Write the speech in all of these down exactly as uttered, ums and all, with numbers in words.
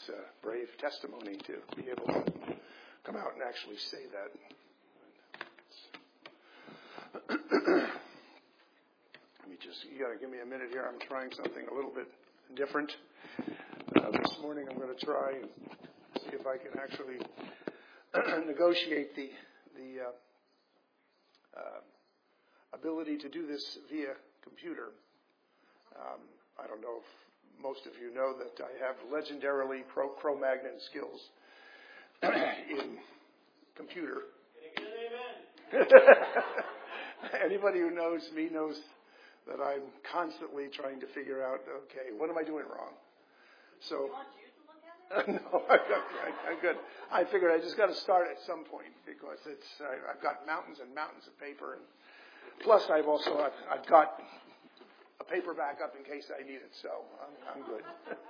It's a brave testimony to be able to come out and actually say that. Let me just, you got to give me a minute here. I'm trying something a little bit different. Uh, this morning I'm going to try and see if I can actually negotiate the, the uh, uh, ability to do this via computer. Um, I don't know if most of you know that I have legendarily pro Cro-Magnon skills in computer. Anybody who knows me knows that I'm constantly trying to figure out, okay, what am I doing wrong? So, you want you to look at it? no, I got, I, I got. I figured I just got to start at some point because it's I, I've got mountains and mountains of paper, and plus I've also I've, I've got a paper backup in case I need it. So I'm, I'm good.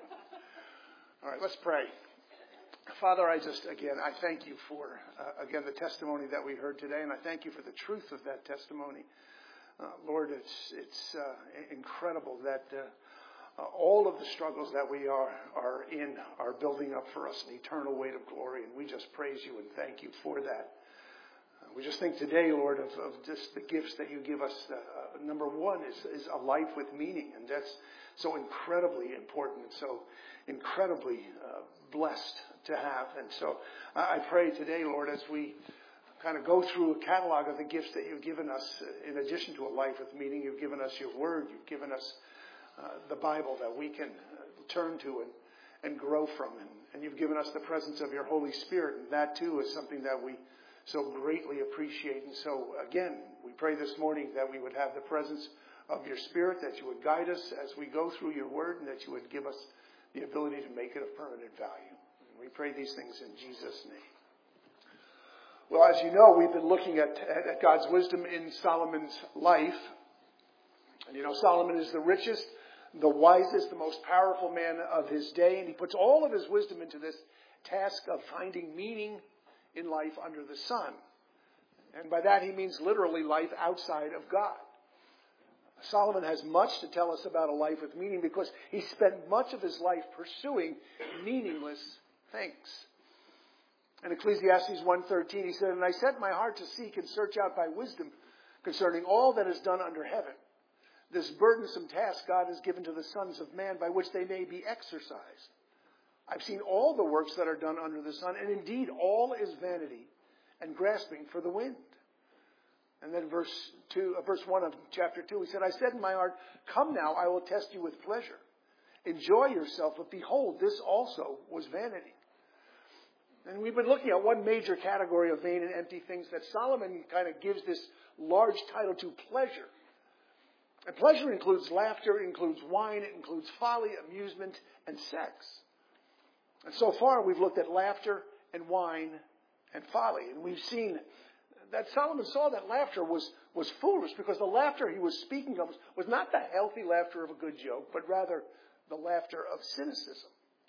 All right, let's pray. Father, I just again I thank you for uh, again the testimony that we heard today, and I thank you for the truth of that testimony. Uh, Lord, it's it's uh, incredible that. Uh, Uh, all of the struggles that we are are in are building up for us an eternal weight of glory, and we just praise you and thank you for that. Uh, we just think today, Lord, of, of just the gifts that you give us. Uh, number one is, is a life with meaning, and that's so incredibly important and so incredibly uh, blessed to have. And so I, I pray today, Lord, as we kind of go through a catalog of the gifts that you've given us, in addition to a life with meaning, you've given us your word, you've given us Uh, the Bible that we can uh, turn to and, and grow from. And, and you've given us the presence of your Holy Spirit. And that, too, is something that we so greatly appreciate. And so, again, we pray this morning that we would have the presence of your Spirit, that you would guide us as we go through your word, and that you would give us the ability to make it of permanent value. And we pray these things in Jesus' name. Well, as you know, we've been looking at, at God's wisdom in Solomon's life. And, you know, Solomon is the richest, the wisest, the most powerful man of his day, and he puts all of his wisdom into this task of finding meaning in life under the sun. And by that he means literally life outside of God. Solomon has much to tell us about a life with meaning because he spent much of his life pursuing meaningless things. In Ecclesiastes one thirteen he said, "And I set my heart to seek and search out by wisdom concerning all that is done under heaven. This burdensome task God has given to the sons of man by which they may be exercised. I've seen all the works that are done under the sun, and indeed all is vanity and grasping for the wind." And then verse two, uh, verse one of chapter two, he said, "I said in my heart, come now, I will test you with pleasure. Enjoy yourself, but behold, this also was vanity." And we've been looking at one major category of vain and empty things that Solomon kind of gives this large title to: pleasure. And pleasure includes laughter, it includes wine, it includes folly, amusement, and sex. And so far we've looked at laughter and wine and folly. And we've seen that Solomon saw that laughter was, was foolish because the laughter he was speaking of was not the healthy laughter of a good joke, but rather the laughter of cynicism.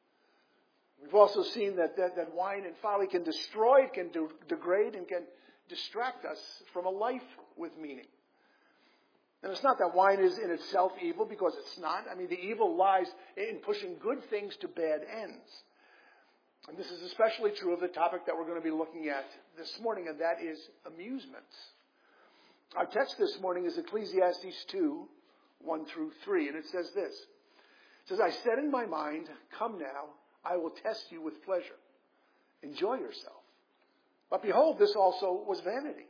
We've also seen that, that, that wine and folly can destroy, can de- degrade, and can distract us from a life with meaning. And it's not that wine is in itself evil, because it's not. I mean, the evil lies in pushing good things to bad ends. And this is especially true of the topic that we're going to be looking at this morning, and that is amusements. Our text this morning is Ecclesiastes two, one through three, and it says this. It says, "I said in my mind, come now, I will test you with pleasure. Enjoy yourself. But behold, this also was vanity.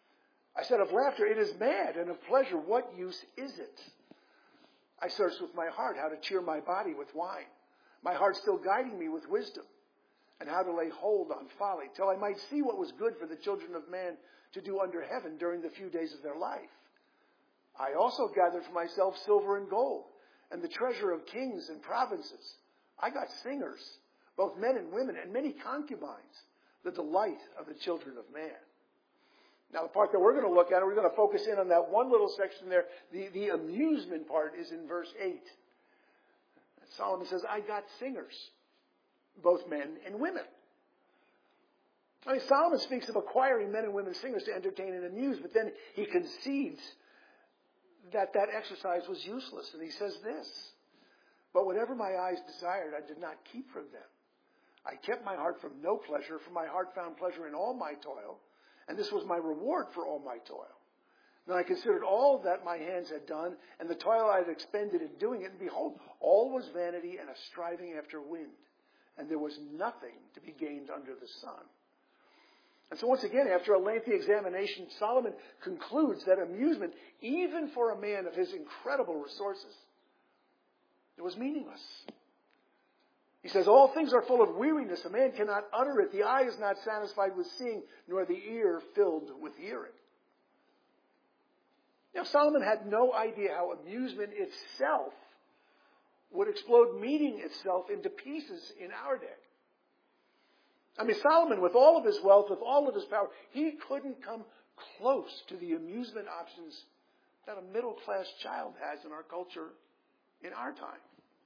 I said of laughter, it is mad, and of pleasure, what use is it? I searched with my heart how to cheer my body with wine, my heart still guiding me with wisdom, and how to lay hold on folly, till I might see what was good for the children of man to do under heaven during the few days of their life. I also gathered for myself silver and gold, and the treasure of kings and provinces. I got singers, both men and women, and many concubines, the delight of the children of man." Now, the part that we're going to look at, we're going to focus in on that one little section there. The, the amusement part is in verse eight. Solomon says, "I got singers, both men and women." I mean, Solomon speaks of acquiring men and women singers to entertain and amuse, but then he concedes that that exercise was useless. And he says this, "But whatever my eyes desired, I did not keep from them. I kept my heart from no pleasure, for my heart found pleasure in all my toil, and this was my reward for all my toil. Then I considered all that my hands had done, and the toil I had expended in doing it, and behold, all was vanity and a striving after wind, and there was nothing to be gained under the sun. And so once again, after a lengthy examination, Solomon concludes that amusement, even for a man of his incredible resources, it was meaningless. He says, all things are full of weariness. A man cannot utter it. The eye is not satisfied with seeing, nor the ear filled with hearing. Now, Solomon had no idea how amusement itself would explode meaning itself into pieces in our day. I mean, Solomon, with all of his wealth, with all of his power, he couldn't come close to the amusement options that a middle-class child has in our culture in our time.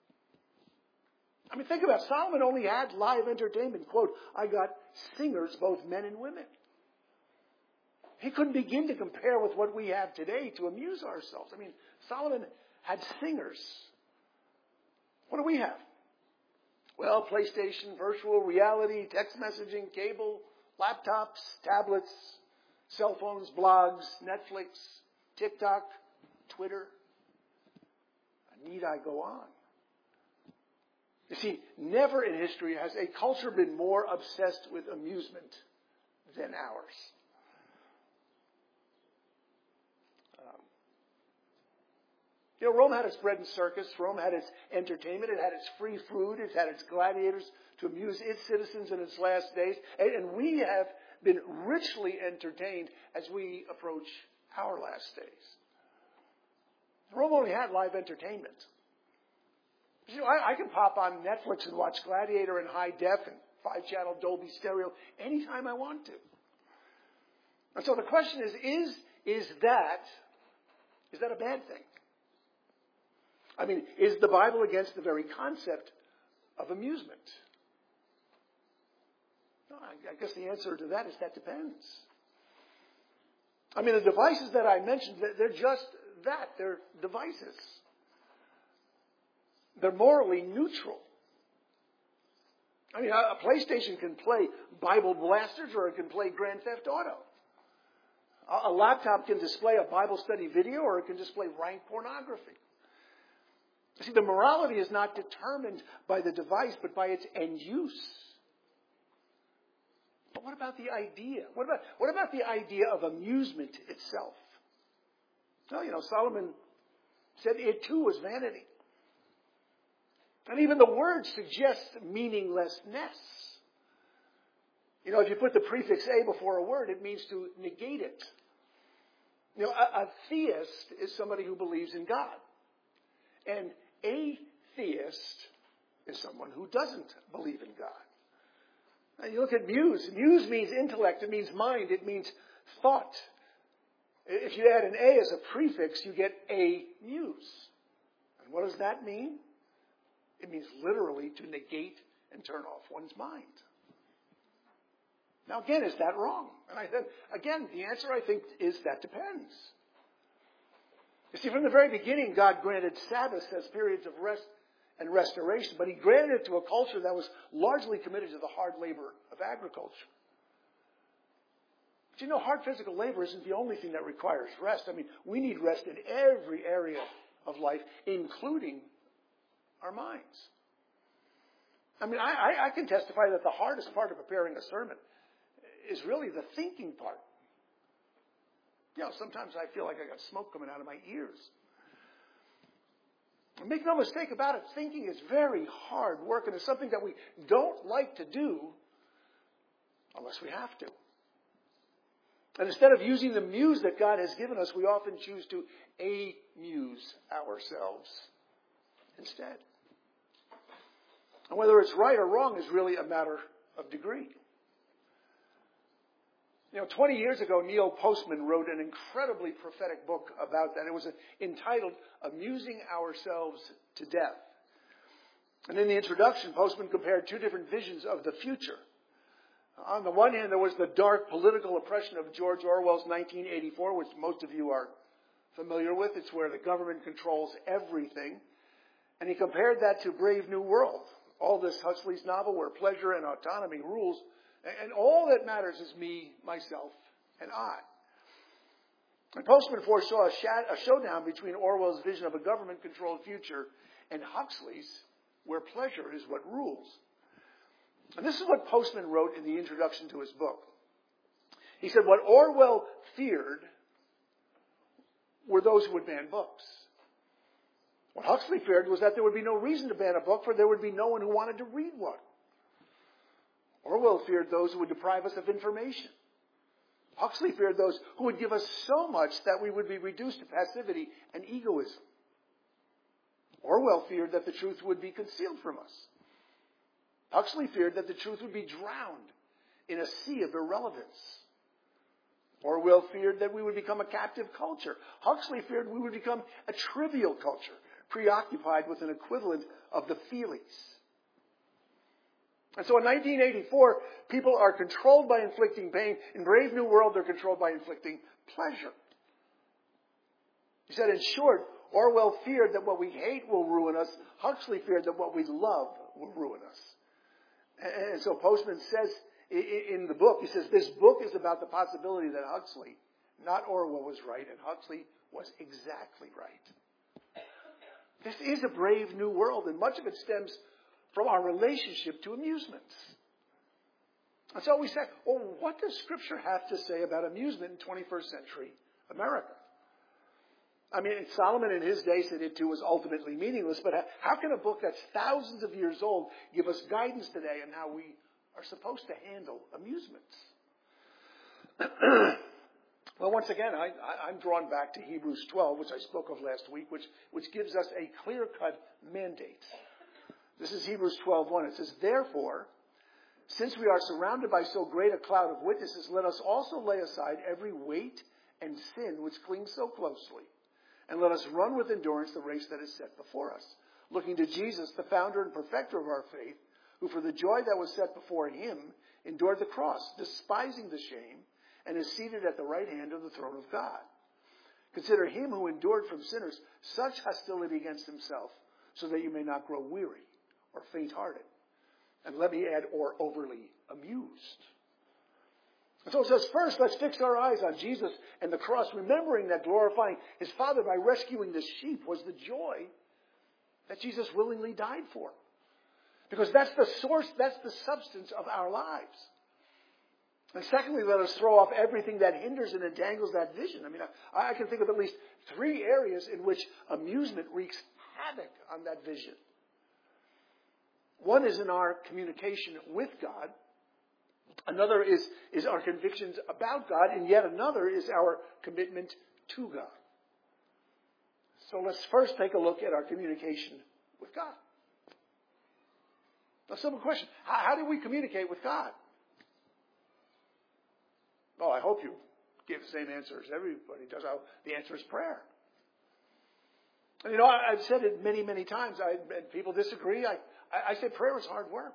I mean, think about it. Solomon only had live entertainment. Quote, I got singers, both men and women. He couldn't begin to compare with what we have today to amuse ourselves. I mean, Solomon had singers. What do we have? Well, PlayStation, virtual reality, text messaging, cable, laptops, tablets, cell phones, blogs, Netflix, TikTok, Twitter. Need I go on? You see, never in history has a culture been more obsessed with amusement than ours. Um, you know, Rome had its bread and circus. Rome had its entertainment. It had its free food. It had its gladiators to amuse its citizens in its last days. And, and we have been richly entertained as we approach our last days. Rome only had live entertainment. You know, I, I can pop on Netflix and watch Gladiator in high def and five-channel Dolby Stereo anytime I want to. And so the question is, is, is that, is that a bad thing? I mean, is the Bible against the very concept of amusement? No, I, I guess the answer to that is that depends. I mean, the devices that I mentioned, they're just that. They're devices. They're morally neutral. I mean, a PlayStation can play Bible blasters or it can play Grand Theft Auto. A laptop can display a Bible study video or it can display rank pornography. See, the morality is not determined by the device, but by its end use. But what about the idea? What about, what about the idea of amusement itself? Well, you know, Solomon said it too was vanity. And even the word suggests meaninglessness. You know, if you put the prefix a before a word, it means to negate it. You know, a, a theist is somebody who believes in God. And a theist is someone who doesn't believe in God. Now you look at muse. Muse means intellect. It means mind. It means thought. If you add an a as a prefix, you get a muse. And what does that mean? It means literally to negate and turn off one's mind. Now again, is that wrong? And I said, again, the answer I think is that depends. You see, from the very beginning, God granted Sabbaths as periods of rest and restoration, but He granted it to a culture that was largely committed to the hard labor of agriculture. But you know, hard physical labor isn't the only thing that requires rest. I mean, we need rest in every area of life, including our minds. I mean, I, I can testify that the hardest part of preparing a sermon is really the thinking part. You know, sometimes I feel like I got smoke coming out of my ears. And make no mistake about it, thinking is very hard work, and it's something that we don't like to do unless we have to. And instead of using the muse that God has given us, we often choose to amuse ourselves instead. And whether it's right or wrong is really a matter of degree. You know, twenty years ago, Neil Postman wrote an incredibly prophetic book about that. It was entitled Amusing Ourselves to Death. And in the introduction, Postman compared two different visions of the future. On the one hand, there was the dark political oppression of George Orwell's nineteen eighty-four, which most of you are familiar with. It's where the government controls everything. And he compared that to Brave New World, All this Huxley's novel where pleasure and autonomy rules, and all that matters is me, myself, and I. And Postman foresaw a, sh- a showdown between Orwell's vision of a government-controlled future and Huxley's, where pleasure is what rules. And this is what Postman wrote in the introduction to his book. He said, what Orwell feared were those who would ban books. What Huxley feared was that there would be no reason to ban a book, for there would be no one who wanted to read one. Orwell feared those who would deprive us of information. Huxley feared those who would give us so much that we would be reduced to passivity and egoism. Orwell feared that the truth would be concealed from us. Huxley feared that the truth would be drowned in a sea of irrelevance. Orwell feared that we would become a captive culture. Huxley feared we would become a trivial culture, preoccupied with an equivalent of the feelies. And so in nineteen eighty-four, people are controlled by inflicting pain. In Brave New World, they're controlled by inflicting pleasure. He said, in short, Orwell feared that what we hate will ruin us. Huxley feared that what we love will ruin us. And so Postman says in the book, he says, this book is about the possibility that Huxley, not Orwell, was right, and Huxley was exactly right. This is a brave new world, and much of it stems from our relationship to amusements. And so we say, well, what does Scripture have to say about amusement in twenty-first century America? I mean, Solomon in his day said it too was ultimately meaningless, but how can a book that's thousands of years old give us guidance today on how we are supposed to handle amusements? Well, once again, I, I, I'm drawn back to Hebrews twelve, which I spoke of last week, which, which gives us a clear-cut mandate. This is Hebrews twelve one. It says, therefore, since we are surrounded by so great a cloud of witnesses, let us also lay aside every weight and sin which clings so closely, and let us run with endurance the race that is set before us, looking to Jesus, the founder and perfecter of our faith, who for the joy that was set before him endured the cross, despising the shame, and is seated at the right hand of the throne of God. Consider him who endured from sinners such hostility against himself, so that you may not grow weary or faint-hearted. And let me add, or overly amused. And so it says, first, let's fix our eyes on Jesus and the cross, remembering that glorifying his Father by rescuing the sheep was the joy that Jesus willingly died for. Because that's the source, that's the substance of our lives. And secondly, let us throw off everything that hinders and entangles that vision. I mean, I, I can think of at least three areas in which amusement wreaks havoc on that vision. One is in our communication with God. Another is, is our convictions about God. And yet another is our commitment to God. So let's first take a look at our communication with God. A simple question. How, how do we communicate with God? Oh, I hope you give the same answer as everybody does. The answer is prayer. And you know, I, I've said it many, many times. I, and people disagree. I, I, I say prayer is hard work.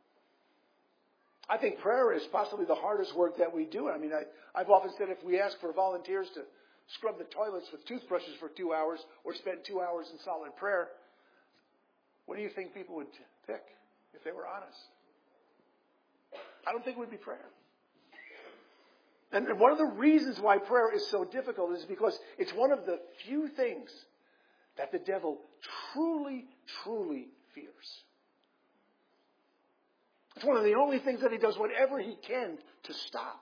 I think prayer is possibly the hardest work that we do. I mean, I, I've often said if we ask for volunteers to scrub the toilets with toothbrushes for two hours or spend two hours in solid prayer, what do you think people would pick if they were honest? I don't think it would be prayer. And one of the reasons why prayer is so difficult is because it's one of the few things that the devil truly, truly fears. It's one of the only things that he does whatever he can to stop.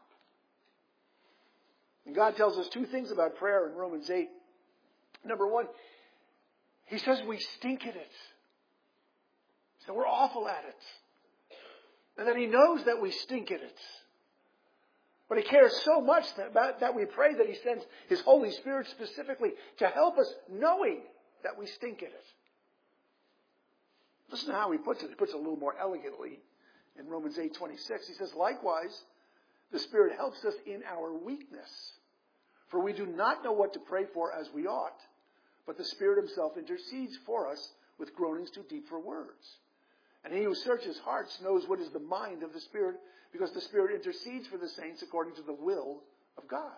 And God tells us two things about prayer in Romans eight. Number one, he says we stink at it. So we're awful at it. And then he knows that we stink at it. But he cares so much that, that we pray that he sends his Holy Spirit specifically to help us knowing that we stink at it. Listen to how he puts it. He puts it a little more elegantly in Romans eight twenty-six. He says, likewise, the Spirit helps us in our weakness. For we do not know what to pray for as we ought, but the Spirit himself intercedes for us with groanings too deep for words. And he who searches hearts knows what is the mind of the Spirit, because the Spirit intercedes for the saints according to the will of God.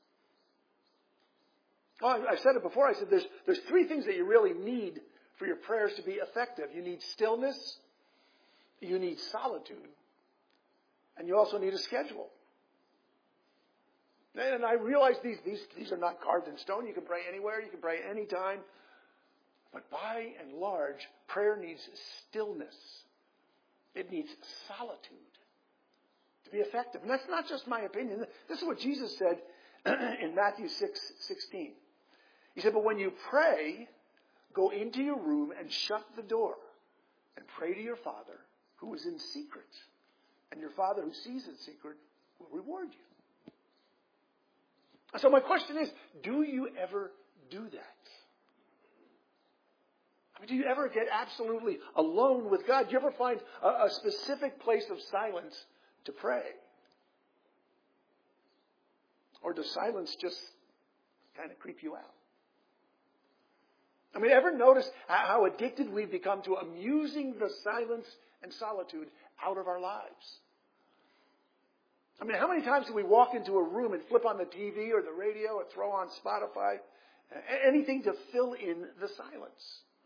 Oh, I've said it before. I said there's, there's three things that you really need for your prayers to be effective. You need stillness, you need solitude. And you also need a schedule. And I realize these, these, these are not carved in stone. You can pray anywhere. You can pray anytime. But by and large, prayer needs stillness. It needs solitude to be effective. And that's not just my opinion. This is what Jesus said in Matthew six sixteen. He said, but when you pray, go into your room and shut the door and pray to your Father who is in secret. And your Father who sees in secret will reward you. So my question is, do you ever do that? I mean, do you ever get absolutely alone with God? Do you ever find a, a specific place of silence to pray? Or does silence just kind of creep you out? I mean, ever notice how addicted we've become to amusing the silence and solitude out of our lives? I mean, how many times do we walk into a room and flip on the T V or the radio or throw on Spotify, anything to fill in the silence?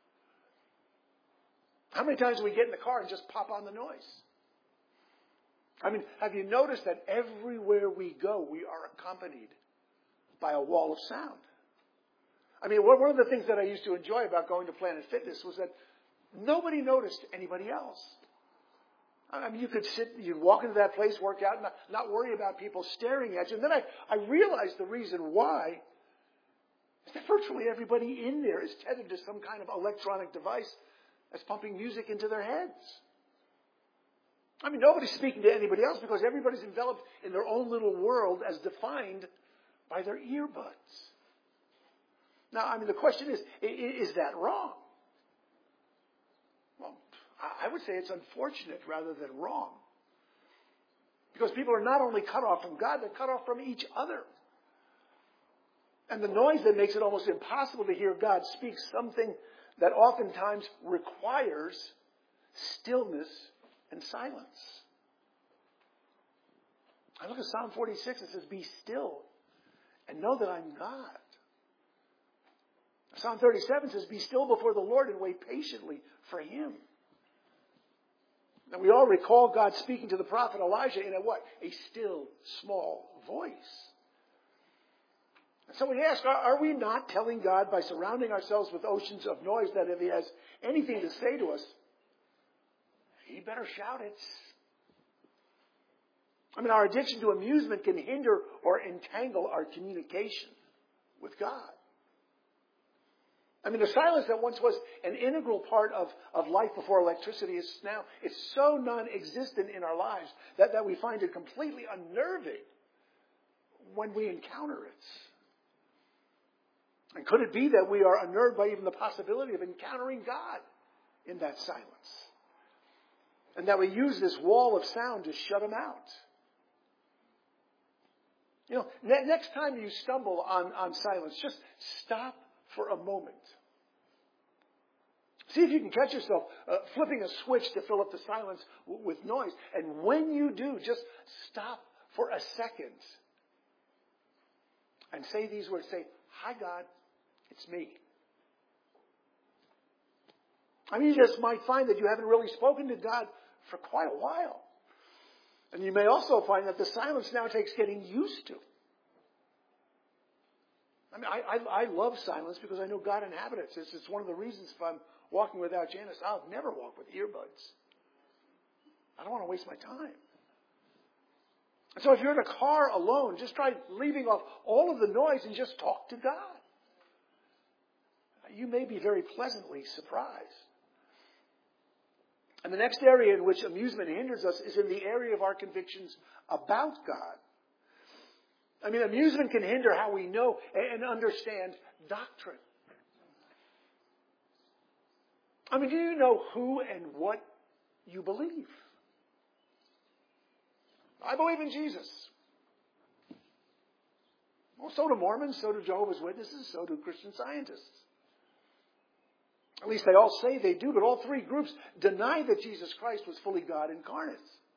How many times do we get in the car and just pop on the noise? I mean, have you noticed that everywhere we go, we are accompanied by a wall of sound? I mean, one of the things that I used to enjoy about going to Planet Fitness was that nobody noticed anybody else. I mean, you could sit, you'd walk into that place, work out, and not, not worry about people staring at you. And then I, I realized the reason why is that virtually everybody in there is tethered to some kind of electronic device that's pumping music into their heads. I mean, nobody's speaking to anybody else because everybody's enveloped in their own little world as defined by their earbuds. Now, I mean, the question is, is that wrong? Well, I would say it's unfortunate rather than wrong. Because people are not only cut off from God, they're cut off from each other. And the noise that makes it almost impossible to hear God speak something that oftentimes requires stillness and silence. I look at Psalm forty-six, it says, be still and know that I'm God. Psalm thirty-seven says, be still before the Lord and wait patiently for Him. And we all recall God speaking to the prophet Elijah in a what? A still, small voice. And so we ask, are, are we not telling God by surrounding ourselves with oceans of noise that if He has anything to say to us, He better shout it? I mean, our addiction to amusement can hinder or entangle our communication with God. I mean, the silence that once was an integral part of, of life before electricity is now, it's so non-existent in our lives that, that we find it completely unnerving when we encounter it. And could it be that we are unnerved by even the possibility of encountering God in that silence? And that we use this wall of sound to shut Him out? You know, ne- next time you stumble on, on silence, just stop for a moment. See if you can catch yourself uh, flipping a switch to fill up the silence w- with noise. And when you do, just stop for a second and say these words. Say, hi, God, it's me. I mean, you just might find that you haven't really spoken to God for quite a while. And you may also find that the silence now takes getting used to. I mean, I, I, I love silence because I know God inhabits it. It's, it's one of the reasons if I'm walking without Janice, I'll never walk with earbuds. I don't want to waste my time. And so if you're in a car alone, just try leaving off all of the noise and just talk to God. You may be very pleasantly surprised. And the next area in which amusement hinders us is in the area of our convictions about God. I mean, amusement can hinder how we know and understand doctrine. I mean, do you know who and what you believe? I believe in Jesus. Well, so do Mormons, so do Jehovah's Witnesses, so do Christian Scientists. At least they all say they do, but all three groups deny that Jesus Christ was fully God incarnate.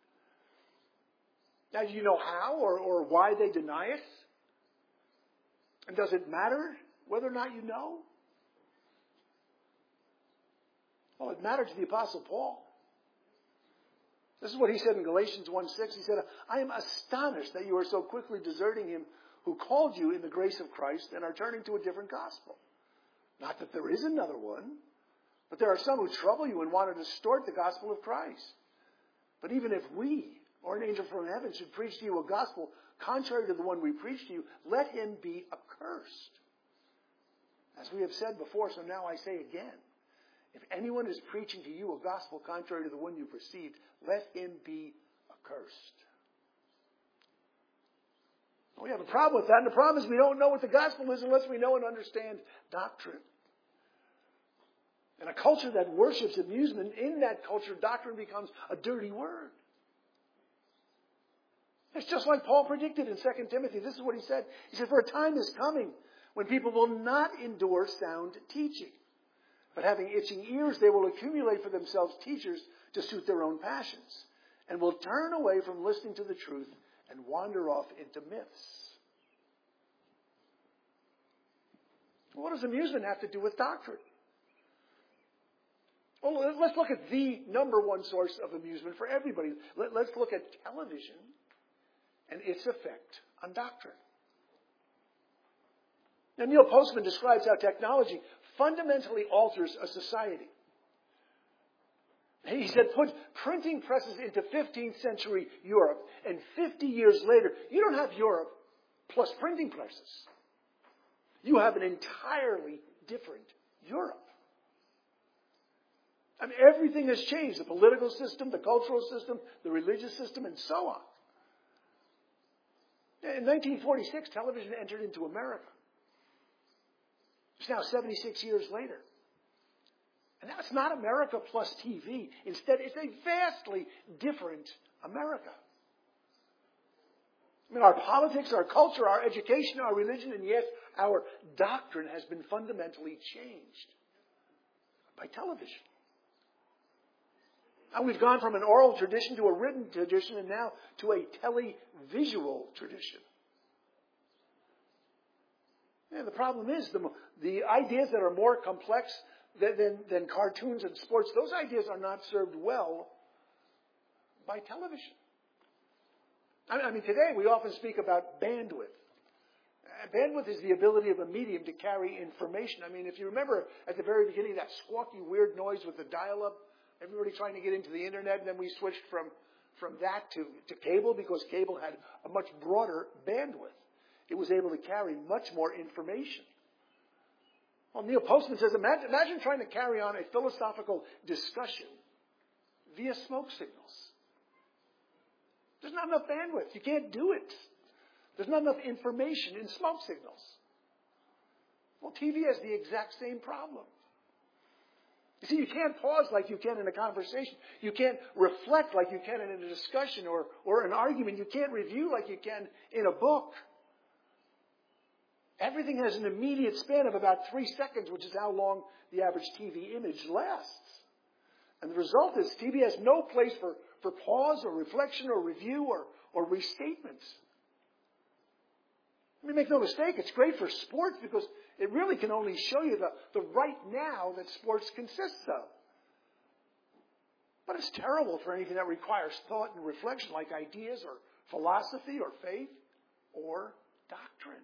Now, do you know how or, or why they deny it? And does it matter whether or not you know? Well, it mattered to the Apostle Paul. This is what he said in Galatians one six. He said, I am astonished that you are so quickly deserting him who called you in the grace of Christ and are turning to a different gospel. Not that there is another one, but there are some who trouble you and want to distort the gospel of Christ. But even if we, or an angel from heaven, should preach to you a gospel contrary to the one we preach to you, let him be accursed. As we have said before, so now I say again, if anyone is preaching to you a gospel contrary to the one you received, let him be accursed. We have a problem with that, and the problem is we don't know what the gospel is unless we know and understand doctrine. In a culture that worships amusement, in that culture, doctrine becomes a dirty word. It's just like Paul predicted in Second Timothy. This is what he said. He said, for a time is coming when people will not endure sound teaching. But having itching ears, they will accumulate for themselves teachers to suit their own passions, and will turn away from listening to the truth and wander off into myths. What does amusement have to do with doctrine? Well, let's look at the number one source of amusement for everybody. Let's look at television and its effect on doctrine. Now, Neil Postman describes how technology fundamentally alters a society. He said, put printing presses into fifteenth century Europe, and fifty years later, you don't have Europe plus printing presses. You have an entirely different Europe. I mean, everything has changed. The political system, the cultural system, the religious system, and so on. In nineteen forty-six, television entered into America. It's now seventy-six years later. And that's not America plus T V. Instead, it's a vastly different America. I mean, our politics, our culture, our education, our religion, and yes, our doctrine has been fundamentally changed by television. And we've gone from an oral tradition to a written tradition and now to a televisual tradition. And the problem is the, the ideas that are more complex than, than, than cartoons and sports, those ideas are not served well by television. I, I mean, today we often speak about bandwidth. Bandwidth is the ability of a medium to carry information. I mean, if you remember at the very beginning that squawky, weird noise with the dial-up, everybody trying to get into the internet, and then we switched from, from that to, to cable because cable had a much broader bandwidth. It was able to carry much more information. Well, Neil Postman says, imagine, imagine trying to carry on a philosophical discussion via smoke signals. There's not enough bandwidth. You can't do it. There's not enough information in smoke signals. Well, T V has the exact same problem. You see, you can't pause like you can in a conversation. You can't reflect like you can in a discussion or, or an argument. You can't review like you can in a book. Everything has an immediate span of about three seconds, which is how long the average T V image lasts. And the result is T V has no place for, for pause or reflection or review or, or restatement. I mean, make no mistake, it's great for sports because it really can only show you the, the right now that sports consists of. But it's terrible for anything that requires thought and reflection like ideas or philosophy or faith or doctrine.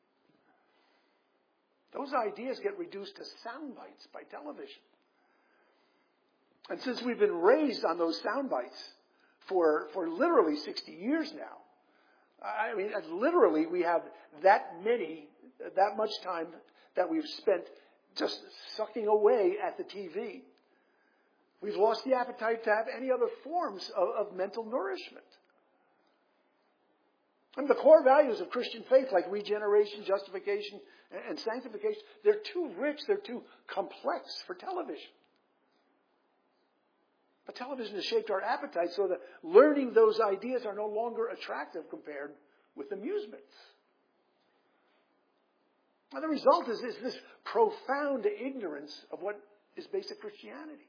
Those ideas get reduced to sound bites by television. And since we've been raised on those sound bites for, for literally sixty years now, I mean, literally we have that many, that much time that we've spent just sucking away at the T V. We've lost the appetite to have any other forms of, of mental nourishment. And the core values of Christian faith, like regeneration, justification, and sanctification, they're too rich, they're too complex for television. But television has shaped our appetite so that learning those ideas are no longer attractive compared with amusements. And the result is, is this profound ignorance of what is basic Christianity.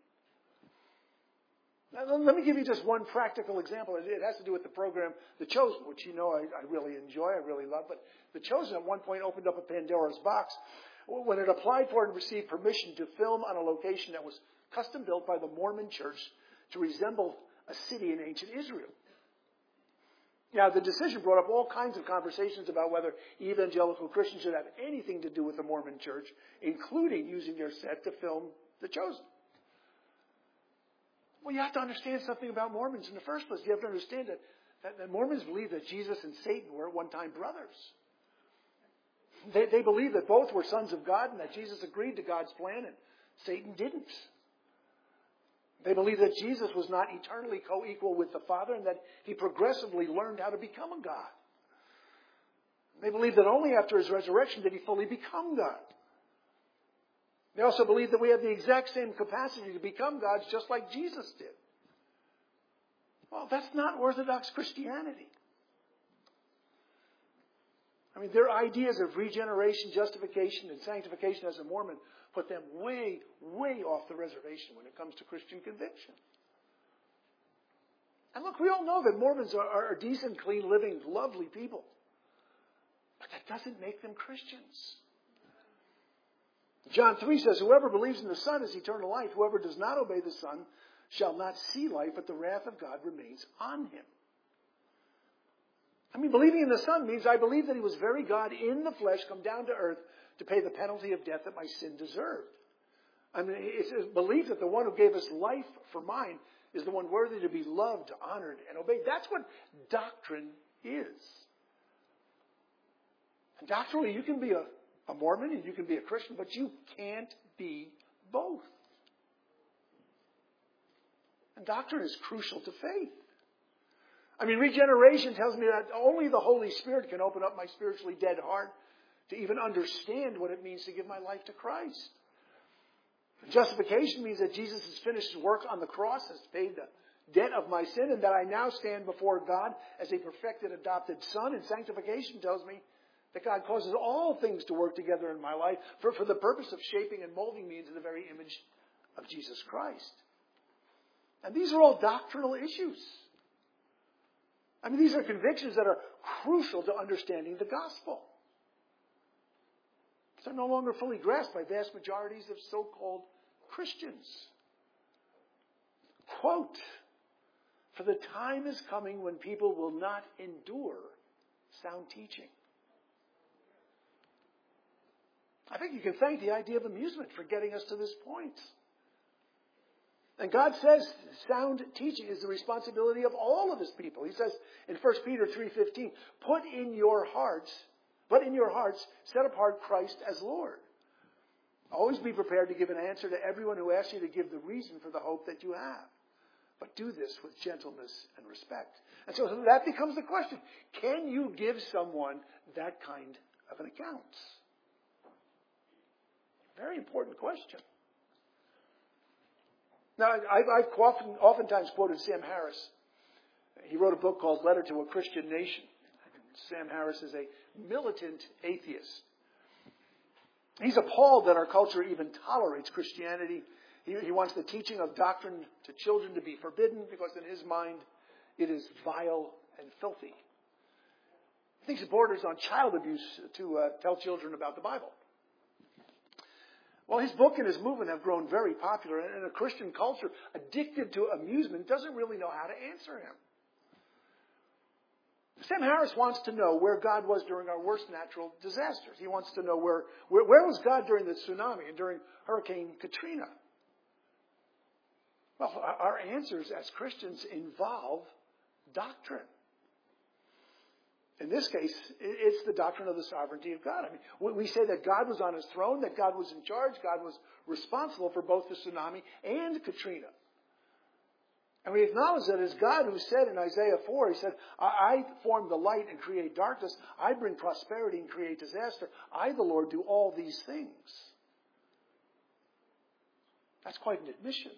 Now, let me give you just one practical example. It has to do with the program The Chosen, which you know I, I really enjoy, I really love. But The Chosen at one point opened up a Pandora's box when it applied for and received permission to film on a location that was custom built by the Mormon Church to resemble a city in ancient Israel. Now, the decision brought up all kinds of conversations about whether evangelical Christians should have anything to do with the Mormon Church, including using their set to film The Chosen. Well, you have to understand something about Mormons in the first place. You have to understand that, that, that Mormons believe that Jesus and Satan were at one time brothers. They, they believe that both were sons of God and that Jesus agreed to God's plan and Satan didn't. They believe that Jesus was not eternally co-equal with the Father and that he progressively learned how to become a God. They believe that only after his resurrection did he fully become God. They also believe that we have the exact same capacity to become gods just like Jesus did. Well, that's not Orthodox Christianity. I mean, their ideas of regeneration, justification, and sanctification as a Mormon put them way, way off the reservation when it comes to Christian conviction. And look, we all know that Mormons are, are decent, clean, living, lovely people. But that doesn't make them Christians. John three says, whoever believes in the Son has eternal life. Whoever does not obey the Son shall not see life, but the wrath of God remains on him. I mean, believing in the Son means I believe that he was very God in the flesh, come down to earth to pay the penalty of death that my sin deserved. I mean, it's a belief that the one who gave us life for mine is the one worthy to be loved, honored, and obeyed. That's what doctrine is. And doctrinally, you can be a, a Mormon and you can be a Christian, but you can't be both. And doctrine is crucial to faith. I mean, regeneration tells me that only the Holy Spirit can open up my spiritually dead heart to even understand what it means to give my life to Christ. Justification means that Jesus has finished his work on the cross, has paid the debt of my sin, and that I now stand before God as a perfected adopted son. And sanctification tells me that God causes all things to work together in my life for, for the purpose of shaping and molding me into the very image of Jesus Christ. And these are all doctrinal issues. I mean, these are convictions that are crucial to understanding the gospel. They're no longer fully grasped by vast majorities of so-called Christians. Quote, for the time is coming when people will not endure sound teaching. I think you can thank the idea of amusement for getting us to this point. And God says sound teaching is the responsibility of all of his people. He says in First Peter three fifteen, put in your hearts, but in your hearts, set apart Christ as Lord. Always be prepared to give an answer to everyone who asks you to give the reason for the hope that you have. But do this with gentleness and respect. And so that becomes the question. Can you give someone that kind of an account? Very important question. Now, I've, I've often, oftentimes quoted Sam Harris. He wrote a book called Letter to a Christian Nation. Sam Harris is a militant atheist. He's appalled that our culture even tolerates Christianity. He, he wants the teaching of doctrine to children to be forbidden because in his mind it is vile and filthy. He thinks it borders on child abuse to uh, tell children about the Bible. Well, his book and his movement have grown very popular, and a Christian culture addicted to amusement doesn't really know how to answer him. Sam Harris wants to know where God was during our worst natural disasters. He wants to know where, where, where was God during the tsunami and during Hurricane Katrina. Well, our answers as Christians involve doctrine. In this case, it's the doctrine of the sovereignty of God. I mean, we say that God was on his throne, that God was in charge, God was responsible for both the tsunami and Katrina. And we acknowledge that it's God who said in Isaiah four, he said, I form the light and create darkness. I bring prosperity and create disaster. I, the Lord, do all these things. That's quite an admission.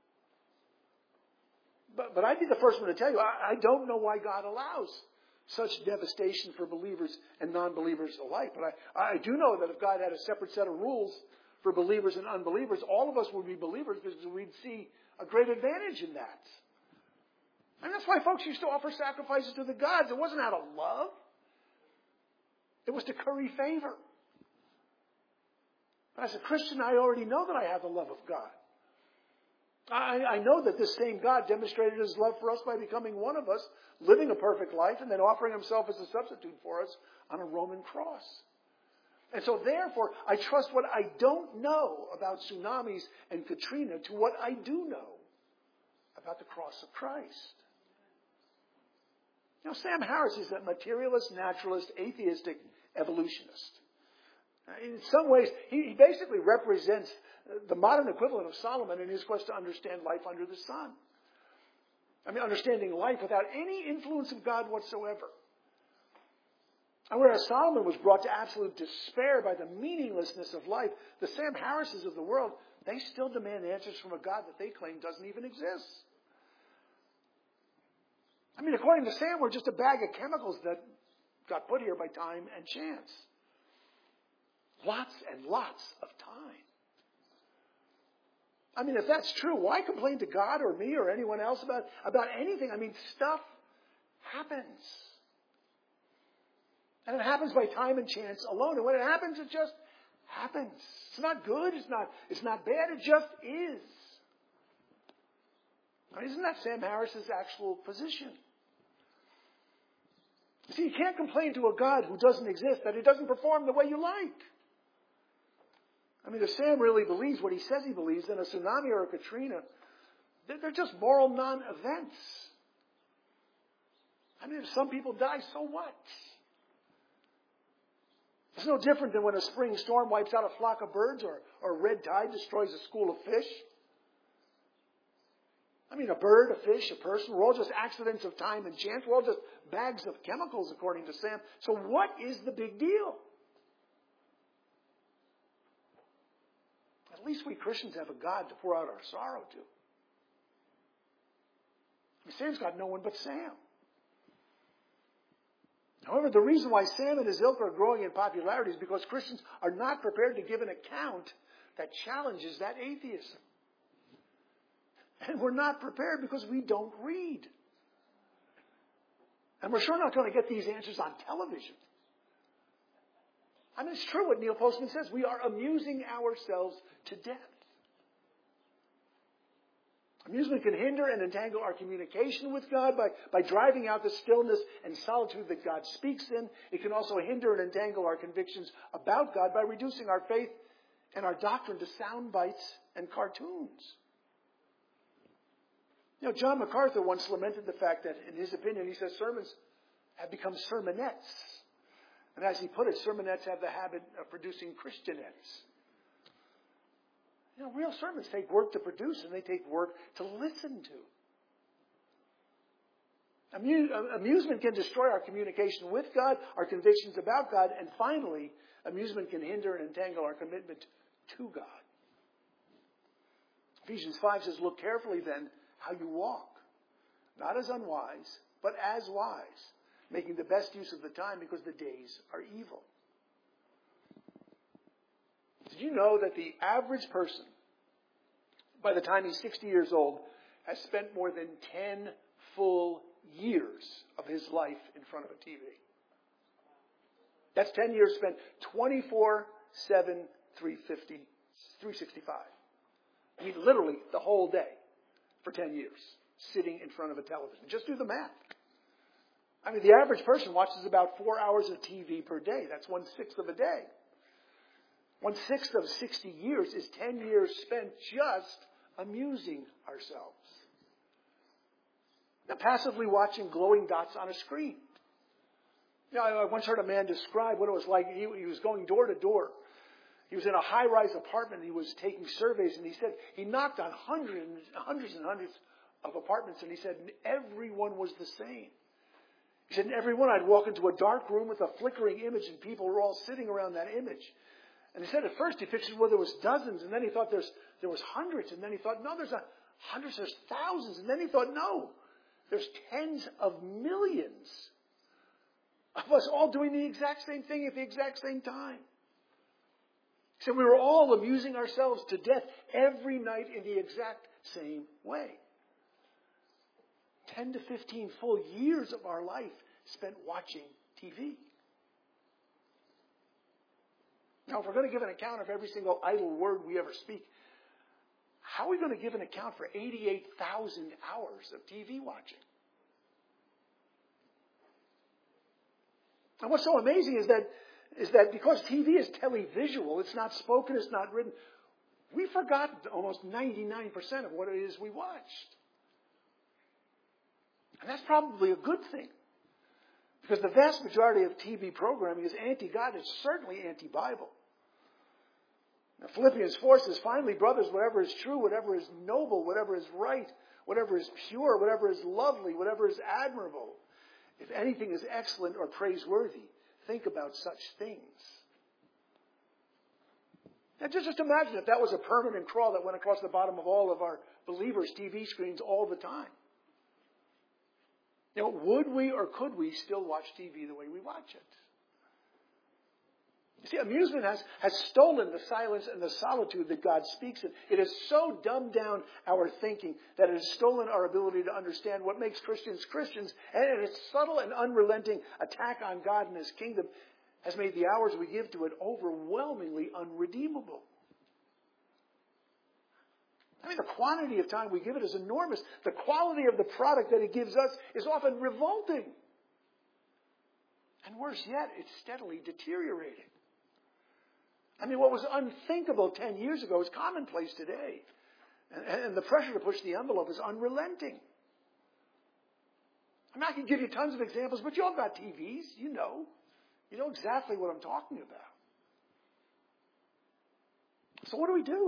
But, but I'd be the first one to tell you, I, I don't know why God allows such devastation for believers and non-believers alike. But I, I do know that if God had a separate set of rules for believers and unbelievers, all of us would be believers because we'd see a great advantage in that. And that's why folks used to offer sacrifices to the gods. It wasn't out of love. It was to curry favor. But as a Christian, I already know that I have the love of God. I, I know that this same God demonstrated his love for us by becoming one of us, living a perfect life, and then offering himself as a substitute for us on a Roman cross. And so therefore, I trust what I don't know about tsunamis and Katrina to what I do know about the cross of Christ. You know, Sam Harris is a materialist, naturalist, atheistic evolutionist. In some ways, he, he basically represents the modern equivalent of Solomon in his quest to understand life under the sun. I mean, understanding life without any influence of God whatsoever. And whereas Solomon was brought to absolute despair by the meaninglessness of life, the Sam Harrises of the world, they still demand answers from a God that they claim doesn't even exist. I mean, according to Sam, we're just a bag of chemicals that got put here by time and chance. Lots and lots of time. I mean, if that's true, why complain to God or me or anyone else about, about anything? I mean, stuff happens. And it happens by time and chance alone. And when it happens, it just happens. It's not good. It's not, it's not bad. It just is. Now, isn't that Sam Harris's actual position? You see, you can't complain to a God who doesn't exist that he doesn't perform the way you like. I mean, if Sam really believes what he says he believes, then a tsunami or a Katrina, they're just moral non-events. I mean, if some people die, so what? It's no different than when a spring storm wipes out a flock of birds or, or a red tide destroys a school of fish. I mean, a bird, a fish, a person, we're all just accidents of time and chance. We're all just bags of chemicals, according to Sam. So what is the big deal? At least we Christians have a God to pour out our sorrow to. I mean, Sam's got no one but Sam. However, the reason why Sam and his ilk are growing in popularity is because Christians are not prepared to give an account that challenges that atheism. And we're not prepared because we don't read. And we're sure not going to get these answers on television. I mean, it's true what Neil Postman says. We are amusing ourselves to death. Amusement can hinder and entangle our communication with God by, by driving out the stillness and solitude that God speaks in. It can also hinder and entangle our convictions about God by reducing our faith and our doctrine to sound bites and cartoons. You know, John MacArthur once lamented the fact that, in his opinion, he says sermons have become sermonettes. And as he put it, sermonettes have the habit of producing Christianettes. You know, real sermons take work to produce and they take work to listen to. Amu- amusement can destroy our communication with God, our convictions about God, and finally, amusement can hinder and entangle our commitment to God. Ephesians five says, look carefully then how you walk, not as unwise, but as wise, making the best use of the time because the days are evil. Did you know that the average person, by the time he's sixty years old, has spent more than ten full years of his life in front of a T V? That's ten years spent twenty-four seven, three fifty, three sixty-five. I mean, literally the whole day for ten years, sitting in front of a television. Just do the math. I mean, the average person watches about four hours of T V per day. That's one-sixth of a day. One-sixth of sixty years is ten years spent just amusing ourselves. Now, passively watching glowing dots on a screen. You know, I once heard a man describe what it was like. He, he was going door to door. He was in a high-rise apartment. He was taking surveys, and he said he knocked on hundreds, hundreds and hundreds of apartments, and he said everyone was the same. He said in every one I'd walk into a dark room with a flickering image, and people were all sitting around that image. And he said at first he pictured, well, there was dozens, and then he thought there's there was hundreds, and then he thought, no, there's not hundreds, there's thousands, and then he thought, no, there's tens of millions of us all doing the exact same thing at the exact same time. He said we were all amusing ourselves to death every night in the exact same way. Ten to fifteen full years of our life spent watching T V. Now, if we're going to give an account of every single idle word we ever speak, how are we going to give an account for eighty-eight thousand hours of T V watching? And what's so amazing is that, is that because T V is televisual, it's not spoken, it's not written, we forgot almost ninety-nine percent of what it is we watched. And that's probably a good thing. Because the vast majority of T V programming is anti-God. It's certainly anti-Bible. Now, Philippians four says, finally, brothers, whatever is true, whatever is noble, whatever is right, whatever is pure, whatever is lovely, whatever is admirable, if anything is excellent or praiseworthy, think about such things. Now, just, just imagine if that was a permanent crawl that went across the bottom of all of our believers' T V screens all the time. You know, would we or could we still watch T V the way we watch it? You see, amusement has, has stolen the silence and the solitude that God speaks in. It has so dumbed down our thinking that it has stolen our ability to understand what makes Christians Christians. And its subtle and unrelenting attack on God and His kingdom has made the hours we give to it overwhelmingly unredeemable. I mean, the quantity of time we give it is enormous. The quality of the product that it gives us is often revolting. And worse yet, it's steadily deteriorating. I mean, what was unthinkable ten years ago is commonplace today. And, and the pressure to push the envelope is unrelenting. I mean, I can give you tons of examples, but you all got T Vs. You know. You know exactly what I'm talking about. So what do we do?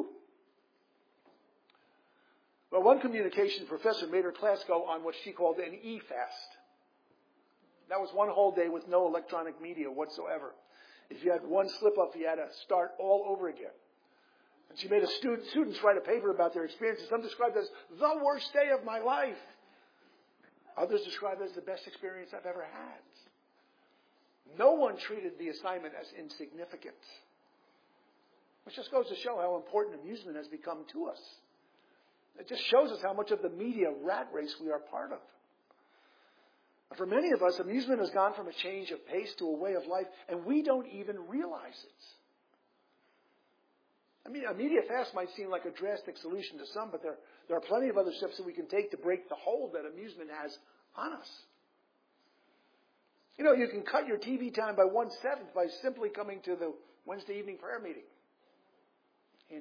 Well, one communication professor made her class go on what she called an e-fast. That was one whole day with no electronic media whatsoever. If you had one slip-up, you had to start all over again. And she made a student, students write a paper about their experiences. Some described it as the worst day of my life. Others described it as the best experience I've ever had. No one treated the assignment as insignificant. Which just goes to show how important amusement has become to us. It just shows us how much of the media rat race we are part of. For many of us, amusement has gone from a change of pace to a way of life, and we don't even realize it. I mean, a media fast might seem like a drastic solution to some, but there, there are plenty of other steps that we can take to break the hold that amusement has on us. You know, you can cut your T V time by one-seventh by simply coming to the Wednesday evening prayer meeting. Hint.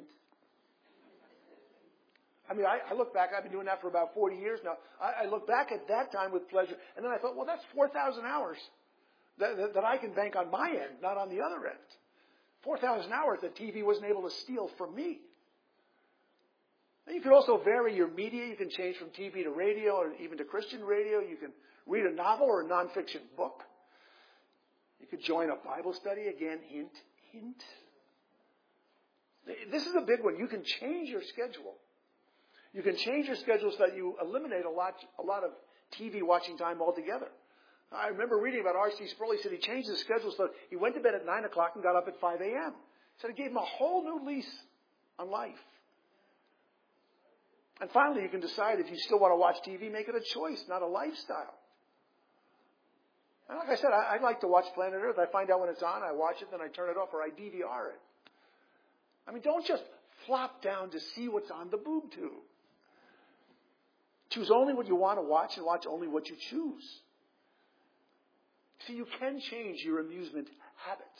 I mean, I, I look back, I've been doing that for about forty years now. I, I look back at that time with pleasure, and then I thought, well, that's four thousand hours that, that, that I can bank on my end, not on the other end. four thousand hours that T V wasn't able to steal from me. And you can also vary your media. You can change from T V to radio or even to Christian radio. You can read a novel or a nonfiction book. You could join a Bible study. Again, hint, hint. This is a big one. You can change your schedule. You can change your schedule so that you eliminate a lot, a lot of T V watching time altogether. I remember reading about R C Sproul. He said he changed his schedule so that he went to bed at nine o'clock and got up at five a.m. He said it gave him a whole new lease on life. And finally, you can decide if you still want to watch T V, make it a choice, not a lifestyle. And like I said, I, I like to watch Planet Earth. I find out when it's on, I watch it, then I turn it off or I D V R it. I mean, don't just flop down to see what's on the boob tube. Choose only what you want to watch and watch only what you choose. See, you can change your amusement habits.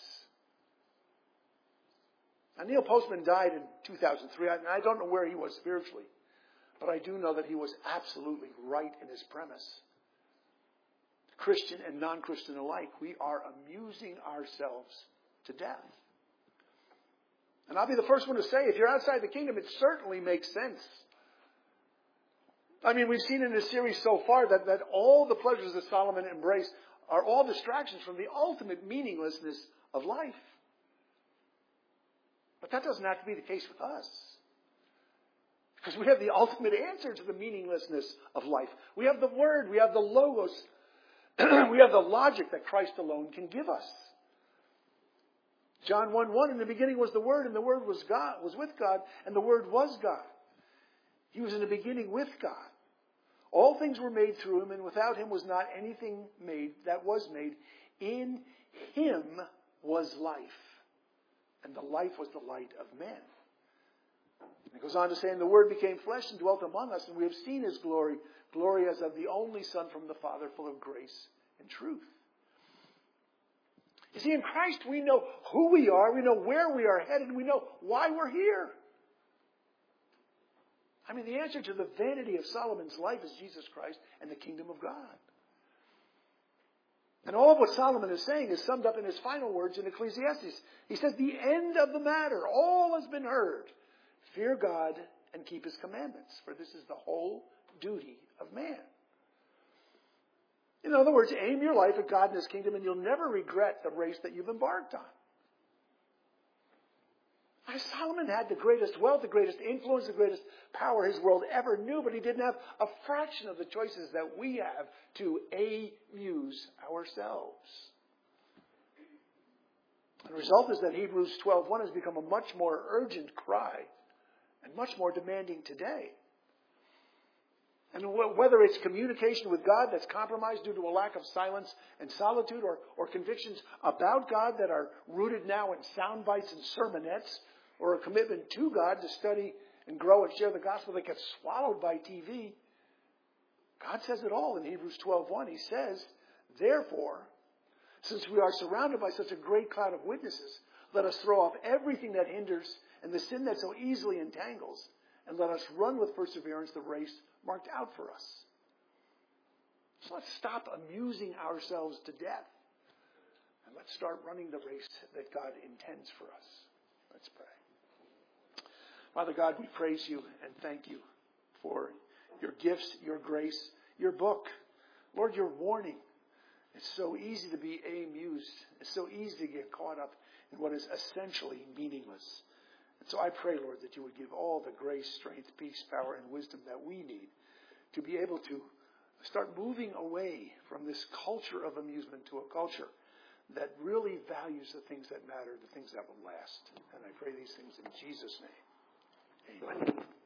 Now, Neil Postman died in two thousand three, and I don't know where he was spiritually, but I do know that he was absolutely right in his premise. Christian and non-Christian alike, we are amusing ourselves to death. And I'll be the first one to say, if you're outside the kingdom, it certainly makes sense. I mean, we've seen in this series so far that, that all the pleasures that Solomon embraced are all distractions from the ultimate meaninglessness of life. But that doesn't have to be the case with us. Because we have the ultimate answer to the meaninglessness of life. We have the Word, we have the Logos, we have the logic that Christ alone can give us. John one one, in the beginning was the Word, and the Word was God, was with God, and the Word was God. He was in the beginning with God. All things were made through Him, and without Him was not anything made that was made. In Him was life, and the life was the light of men. It goes on to say, and the Word became flesh and dwelt among us, and we have seen His glory, glory as of the only Son from the Father, full of grace and truth. You see, in Christ we know who we are, we know where we are headed, and we know why we're here. I mean, the answer to the vanity of Solomon's life is Jesus Christ and the kingdom of God. And all of what Solomon is saying is summed up in his final words in Ecclesiastes. He says, the end of the matter, all has been heard. Fear God and keep His commandments, for this is the whole duty of man. In other words, aim your life at God and His kingdom, and you'll never regret the race that you've embarked on. Now, Solomon had the greatest wealth, the greatest influence, the greatest power his world ever knew, but he didn't have a fraction of the choices that we have to amuse ourselves. And the result is that Hebrews twelve one has become a much more urgent cry and much more demanding today. And whether it's communication with God that's compromised due to a lack of silence and solitude, or, or convictions about God that are rooted now in sound bites and sermonettes, or a commitment to God to study and grow and share the gospel that gets swallowed by T V, God says it all in Hebrews twelve one. He says, therefore, since we are surrounded by such a great cloud of witnesses, let us throw off everything that hinders and the sin that so easily entangles, and let us run with perseverance the race marked out for us. So let's stop amusing ourselves to death, and let's start running the race that God intends for us. Let's pray. Father God, we praise You and thank You for Your gifts, Your grace, Your book. Lord, Your warning. It's so easy to be amused. It's so easy to get caught up in what is essentially meaningless. And so I pray, Lord, that You would give all the grace, strength, peace, power, and wisdom that we need to be able to start moving away from this culture of amusement to a culture that really values the things that matter, the things that will last. And I pray these things in Jesus' name. Amen.